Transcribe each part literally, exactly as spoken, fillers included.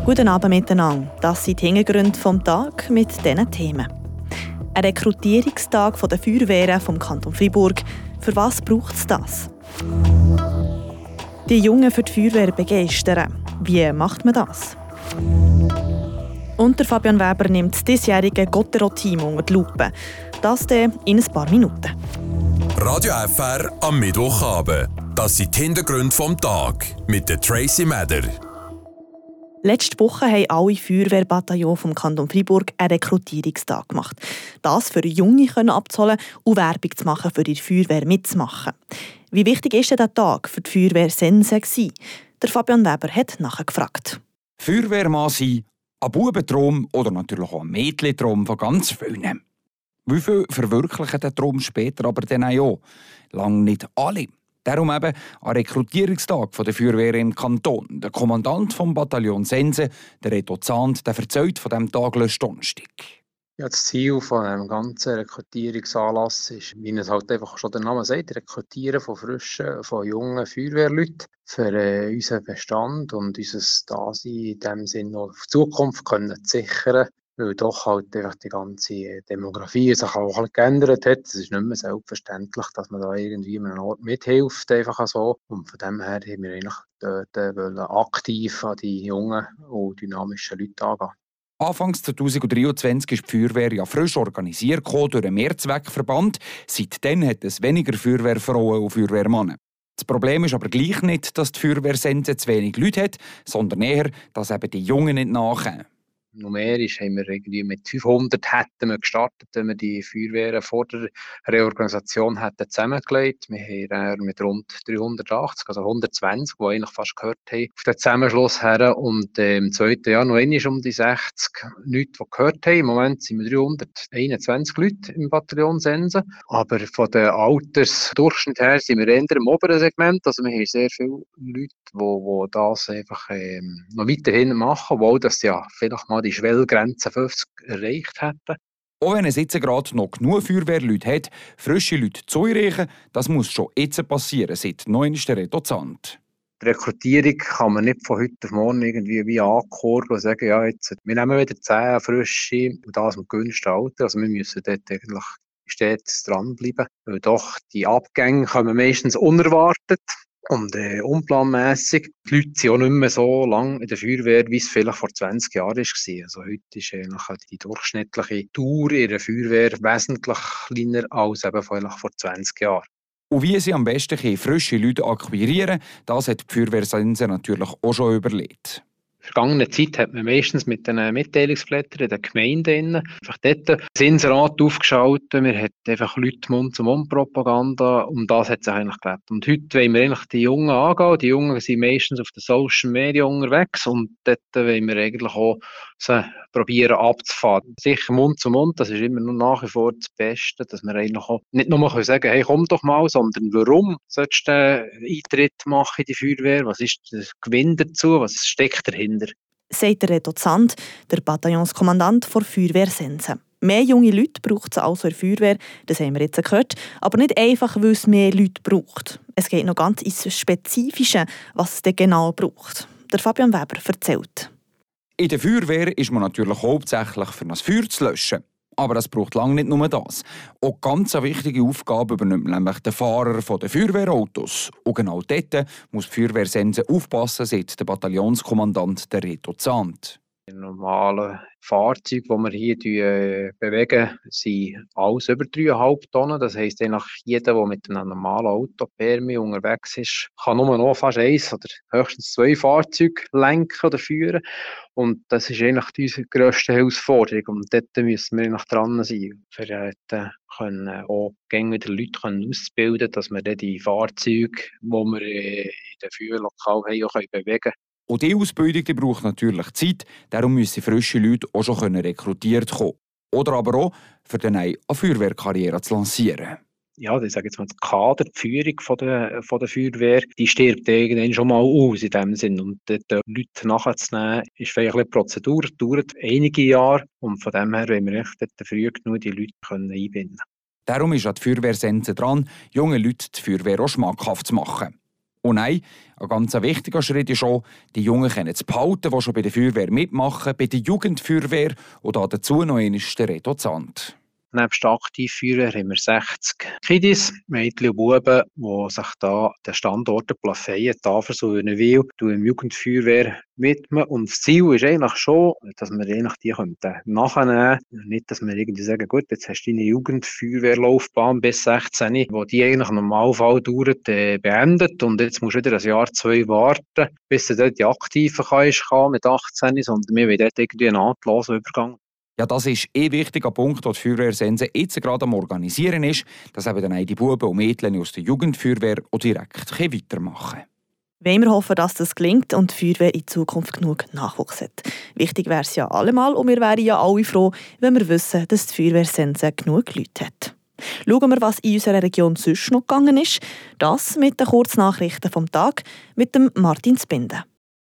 Guten Abend miteinander. Das sind die Hintergründe vom Tag mit diesen Themen. Ein Rekrutierungstag der Feuerwehren vom Kanton Freiburg. Für was braucht es das? Die Jungen für die Feuerwehr begeistern. Wie macht man das? Und der Fabian Weber nimmt das diesjährige Gottero-Team unter die Lupe. Das dann in ein paar Minuten. Radio F R am Mittwochabend. Das sind die Hintergründe vom Tag mit der Tracy Meder. Letzte Woche haben alle Feuerwehrbataillons vom Kanton Freiburg einen Rekrutierungstag gemacht. Das für Junge abzuholen und Werbung zu machen, für die Feuerwehr mitzumachen. Wie wichtig war dieser Tag für die Feuerwehr Sense? Der Fabian Weber hat nachgefragt. Feuerwehrmann sein, ein Bubentraum oder natürlich auch ein Mädchentraum von ganz vielen. Wie viel verwirklichen den Traum später aber dann auch? Lang nicht alle. Darum eben ein Rekrutierungstag der Feuerwehr im Kanton. Der Kommandant vom Bataillon Sense, der Reto Zahnt, der erzählt von diesem Tag letzten Donnerstag. Ja, das Ziel von einem ganzen Rekrutierungsanlass ist, wie es halt einfach schon der Name sagt, Rekrutieren von frischen, von jungen Feuerwehrleuten für äh, unseren Bestand und unser Dasein in dem Sinne noch auf die Zukunft können zu sichern. Weil doch halt einfach die ganze Demografie sich auch ein bisschen geändert hat. Es ist nicht mehr selbstverständlich, dass man da irgendwie an einem Ort mithilft, einfach so. Und von dem her haben wir eigentlich dort äh, aktiv an die jungen und dynamischen Leute angehen. Anfangs zweitausenddreiundzwanzig ist die Feuerwehr ja frisch organisiert durch einen Mehrzweckverband. Seitdem hat es weniger Feuerwehrfrauen und Feuerwehrmänner. Das Problem ist aber gleich nicht, dass die Feuerwehr Sense zu wenig Leute hat, sondern eher, dass eben die Jungen nicht nachkommen. Numerisch haben wir irgendwie mit fünfhundert hätten wir gestartet, wenn wir die Feuerwehren vor der Reorganisation hätten zusammengelegt. Wir haben mit rund dreihundertachtzig, also hundertzwanzig, die eigentlich fast gehört haben, auf den Zusammenschluss her. Und äh, im zweiten Jahr noch einmal um die sechzig Leute, die gehört haben. Im Moment sind wir dreihunderteinundzwanzig Leute im Bataillon Sense. Aber von der Altersdurchschnitt her sind wir eher im oberen Segment. Also wir haben sehr viele Leute, die das einfach äh, noch weiterhin machen, obwohl das ja vielleicht mal die Schwellgrenze fünfzig erreicht hätten. Auch wenn es jetzt gerade noch genug Feuerwehrleute hat, frische Leute zu erreichen, das muss schon jetzt passieren, seit neunten Reto Zahnt. Die Rekrutierung kann man nicht von heute auf morgen irgendwie wie ankurbeln und sagen, ja, jetzt, wir nehmen wieder zehn frische und das im günstigen Alter. Also wir müssen dort eigentlich stets dranbleiben, weil doch die Abgänge kommen meistens unerwartet. Und äh, unplanmässig. Die Leute sind auch nicht mehr so lange in der Feuerwehr, wie es vielleicht vor zwanzig Jahren war. Also heute ist eigentlich die durchschnittliche Dauer in der Feuerwehr wesentlich kleiner als eben vor zwanzig Jahren. Und wie sie am besten frische Leute akquirieren, das hat die Feuerwehr Sense natürlich auch schon überlegt. In der vergangenen Zeit hat man meistens mit den Mitteilungsblättern in den Gemeinden einfach dort das Inserat aufgeschaltet. Wir hatten einfach Leute Mund-zu-Mund-Propaganda. Um das hat es eigentlich gelebt. Und heute wollen wir eigentlich die Jungen angehen. Die Jungen sind meistens auf den Social Media unterwegs. Und dort wollen wir eigentlich auch sie probieren abzufahren. Sicher Mund zu Mund, das ist immer noch nach wie vor das Beste, dass wir eigentlich auch nicht nur sagen können, hey, komm doch mal, sondern warum sollst du den Eintritt machen in die Feuerwehr? Was ist der Gewinn dazu? Was steckt dahinter? Sagt der Reto Zahnt, der Bataillonskommandant der Feuerwehr Sense. Mehr junge Leute braucht es also in der Feuerwehr, das haben wir jetzt gehört, aber nicht einfach, weil es mehr Leute braucht. Es geht noch ganz ins Spezifische, was es denn genau braucht. Der Fabian Weber erzählt. In der Feuerwehr ist man natürlich hauptsächlich für das Feuer zu löschen. Aber es braucht lange nicht nur das. Auch ganz eine wichtige Aufgabe übernimmt nämlich der Fahrer der Feuerwehrautos. Und genau dort muss die Feuerwehr Sense aufpassen, sagt der Bataillonskommandant der Reto Zahnt. Die normalen Fahrzeuge, die wir hier äh, bewegen, sind alles über drei Komma fünf Tonnen. Das heisst, eigentlich jeder, der mit einem normalen Auto Permi unterwegs ist, kann nur noch fast eins oder höchstens zwei Fahrzeuge lenken oder führen. Und das ist eigentlich unsere grösste Herausforderung. Und dort müssen wir eigentlich dran sein, für äh, können auch gerne wieder Leute können ausbilden, dass wir dann die Fahrzeuge, die wir äh, in den Feuerlokalen haben, auch bewegen können. Und diese Ausbildung die braucht natürlich Zeit, darum müssen frische Leute auch schon rekrutiert kommen. Oder aber auch, für dann eine Feuerwehrkarriere zu lancieren. Ja, ich sage jetzt mal, die Kader, die Führung von der, von der Feuerwehr, die stirbt irgendwann schon mal aus in dem Sinn. Und dort Leute nachzunehmen, ist vielleicht eine Prozedur, dauert einige Jahre. Und von dem her wollen wir echt früh genug die Leute können einbinden. Darum ist an die Feuerwehr Sense dran, junge Leute die Feuerwehr auch schmackhaft zu machen. Und nein, ein ganz wichtiger Schritt ist auch, die Jungen können es behalten, die schon bei der Feuerwehr mitmachen, bei der Jugendfeuerwehr oder dazu noch einmal der Reto Zandt. Nebst Aktivfeuerwehr haben wir sechzig Kiddies, Mädchen und Buben, die sich da den Standorten Plafeyen, Tafers und Wünnewil im Jugendfeuerwehr widmen. Und das Ziel ist eigentlich schon, dass wir eigentlich die nachnehmen können. Nicht, dass wir irgendwie sagen, gut, jetzt hast du deine Jugendfeuerwehrlaufbahn bis sechzehn, wo die eigentlich im Normalfall dauert, äh, beendet. Und jetzt musst du wieder ein Jahr, zwei warten, bis du dort die Aktiven kannst, kann mit achtzehn, sondern wir wollen dort irgendwie einen nahtlosen Übergang. Ja, das ist ein wichtiger Punkt, den die Feuerwehr Sense jetzt gerade am Organisieren ist, dass eben dann auch die Buben und Mädchen aus der Jugendfeuerwehr auch direkt weitermachen können. Wollen wir hoffen, dass das gelingt und die Feuerwehr in Zukunft genug Nachwuchs hat. Wichtig wäre es ja allemal und wir wären ja alle froh, wenn wir wissen, dass die Feuerwehr Sense genug Leute hat. Schauen wir, was in unserer Region sonst noch gegangen ist. Das mit den Kurznachrichten vom Tag mit dem Martin Zbinden.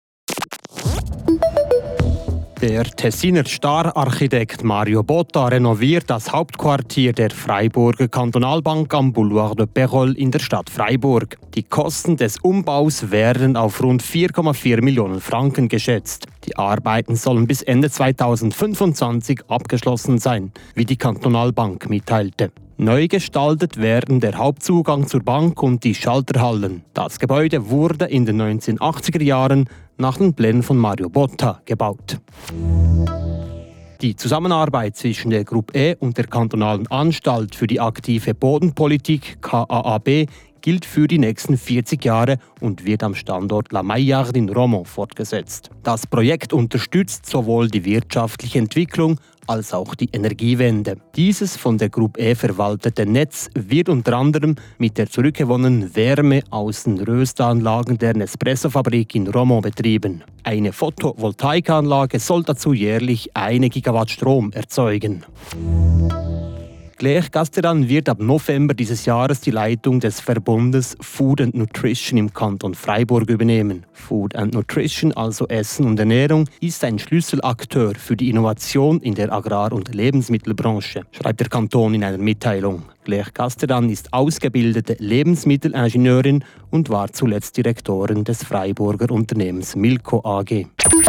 Der Tessiner Star-Architekt Mario Botta renoviert das Hauptquartier der Freiburger Kantonalbank am Boulevard de Pérol in der Stadt Freiburg. Die Kosten des Umbaus werden auf rund vier Komma vier Millionen Franken geschätzt. Die Arbeiten sollen bis Ende zweitausendfünfundzwanzig abgeschlossen sein, wie die Kantonalbank mitteilte. Neu gestaltet werden der Hauptzugang zur Bank und die Schalterhallen. Das Gebäude wurde in den neunzehnhundertachtziger Jahren nach den Plänen von Mario Botta gebaut. Die Zusammenarbeit zwischen der Gruppe E und der Kantonalen Anstalt für die aktive Bodenpolitik K A A B gilt für die nächsten vierzig Jahre und wird am Standort La Maillarde in Romont fortgesetzt. Das Projekt unterstützt sowohl die wirtschaftliche Entwicklung als auch die Energiewende. Dieses von der Gruppe E verwaltete Netz wird unter anderem mit der zurückgewonnenen Wärme aus den Röstanlagen der Nespresso-Fabrik in Romont betrieben. Eine Photovoltaikanlage soll dazu jährlich eine Gigawatt Strom erzeugen. Claire Gasteran wird ab November dieses Jahres die Leitung des Verbundes Food and Nutrition im Kanton Freiburg übernehmen. Food and Nutrition, also Essen und Ernährung, ist ein Schlüsselakteur für die Innovation in der Agrar- und Lebensmittelbranche, schreibt der Kanton in einer Mitteilung. Claire Gasteran ist ausgebildete Lebensmittelingenieurin und war zuletzt Direktorin des Freiburger Unternehmens Milko A G.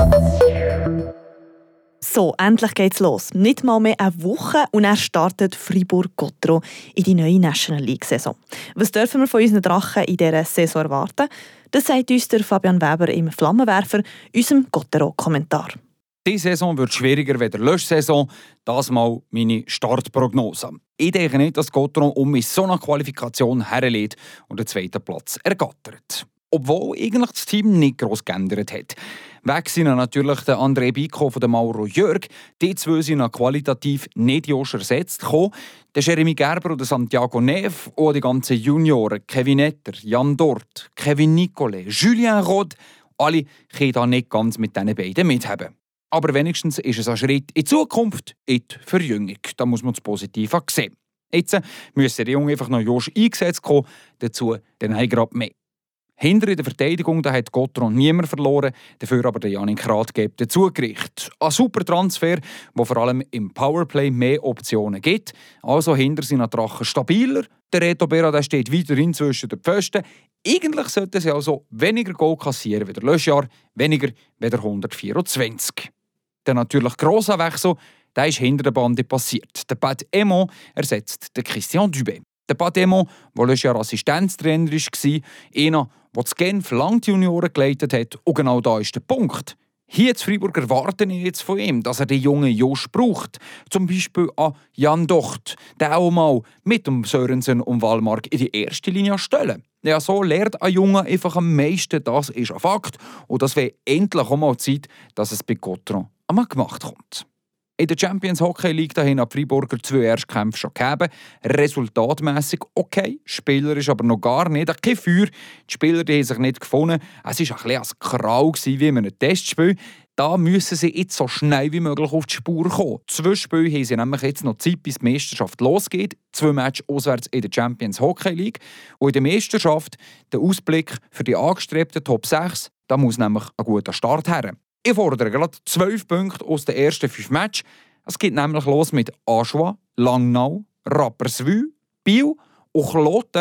So, endlich geht's los. Nicht mal mehr eine Woche und er startet Fribourg-Gotteron in die neue National League-Saison. Was dürfen wir von unseren Drachen in dieser Saison erwarten? Das sagt uns der Fabian Weber im Flammenwerfer, unserem Gotteron-Kommentar. Die Saison wird schwieriger als die Löschsaison. Das mal meine Startprognose. Ich denke nicht, dass Gotteron um mit so einer Qualifikation herlädt und den zweiten Platz ergattert. Obwohl eigentlich das Team nicht gross geändert hat. Weg sind natürlich der André Bicco und der Mauro Jörg. Die zwei sind qualitativ nicht Josch ersetzt gekommen. Der Jeremy Gerber und der Santiago Neves und die ganzen Junioren, Kevin Etter, Jan Dort, Kevin Nicolet, Julien Rod, alle können da nicht ganz mit diesen beiden mithaben. Aber wenigstens ist es ein Schritt in die Zukunft, in die Verjüngung. Da muss man das Positive sehen. Jetzt müssen die Jungen einfach noch Josch eingesetzt kommen, dazu dann haben gerade mehr. Hinter in der Verteidigung da hat Gotteron niemand verloren, dafür aber der Janik Rathgeb dazugerichtet. Ein super Transfer, der vor allem im Powerplay mehr Optionen gibt. Also hinter sind die Drachen stabiler. Der Reto Berra der steht weiterhin zwischen den Pfosten. Eigentlich sollten sie also weniger Goal kassieren wie der Löschjahr, weniger wie der hundertvierundzwanzig. Der natürlich grosse Wechsel der ist hinter der Bande passiert. Der Pat Emo ersetzt den Christian Dubé. Der Pat Emo, der letztes Jahr Assistenztrainer war, einer, der zu Genf lange die Junioren geleitet hat. Und genau da ist der Punkt. Hier in Freiburg erwarten wir jetzt von ihm, dass er den jungen Josch braucht. Zum Beispiel an Jan Docht, der auch mal mit dem Sörensen und Wallmark in die erste Linie stellen. Ja, so lernt ein Junge einfach am meisten, das ist ein Fakt. Und das wäre endlich auch mal Zeit, dass es bei Gotteron einmal gemacht kommt. In der Champions Hockey League dahin hat Freiburger zwei Erstkämpfe schon gegeben. Resultatmässig okay, spielerisch aber noch gar nicht. Kein Feuer, die Spieler die haben sich nicht gefunden. Es war ein bisschen ein Krau wie in einem Testspiel. Da müssen sie jetzt so schnell wie möglich auf die Spur kommen. Zwei Spiele haben sie nämlich jetzt noch Zeit, bis die Meisterschaft losgeht. Zwei Matches auswärts in der Champions Hockey League. Und in der Meisterschaft, der Ausblick für die angestrebten Top sechs, da muss nämlich ein guter Start her. Ich fordere gerade zwölf Punkte aus den ersten fünf Matches. Es geht nämlich los mit Aschua, Langnau, Rapperswil, Biel und Kloten.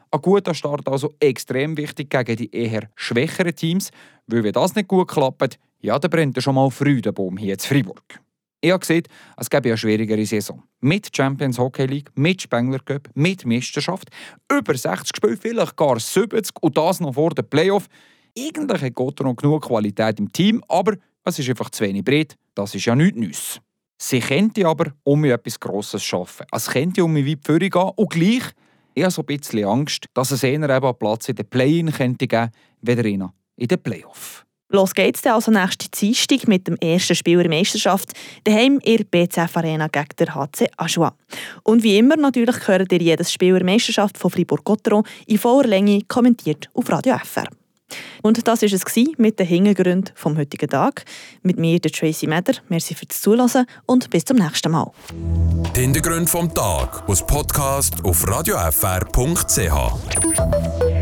Ein guter Start also extrem wichtig gegen die eher schwächeren Teams, weil wenn das nicht gut klappt, ja, dann brennt er schon mal früh der Baum hier in Freiburg. Ich habe gesehen, es gäbe eine schwierigere Saison. Mit Champions Hockey League, mit Spengler Cup, mit Meisterschaft, über sechzig Spiele, vielleicht gar siebzig und das noch vor den Playoff. Eigentlich hat Gotha noch genug Qualität im Team, aber es ist einfach zu wenig breit. Das ist ja nichts Neues. Sie könnte aber um etwas Grosses schaffen. Es könnte um weit vorne gehen und gleich ich habe so ein bisschen Angst, dass es eher eben einen Platz in den Play-In könnte geben, weder in den Playoff. Los geht's dann also nächste Dienstag mit dem ersten Spiel der Meisterschaft, daheim in der B C F Arena gegen den H C Ajoie. Und wie immer natürlich hört ihr jedes Spiel der Meisterschaft von Fribourg-Gotteron in voller Länge kommentiert auf Radio F R. Und das war es mit den Hintergründen vom heutigen Tag. Mit mir, der Tracy Meder. Merci fürs Zuhören und bis zum nächsten Mal. Die Hintergründe vom Tag aus Podcast auf radio f r punkt c h.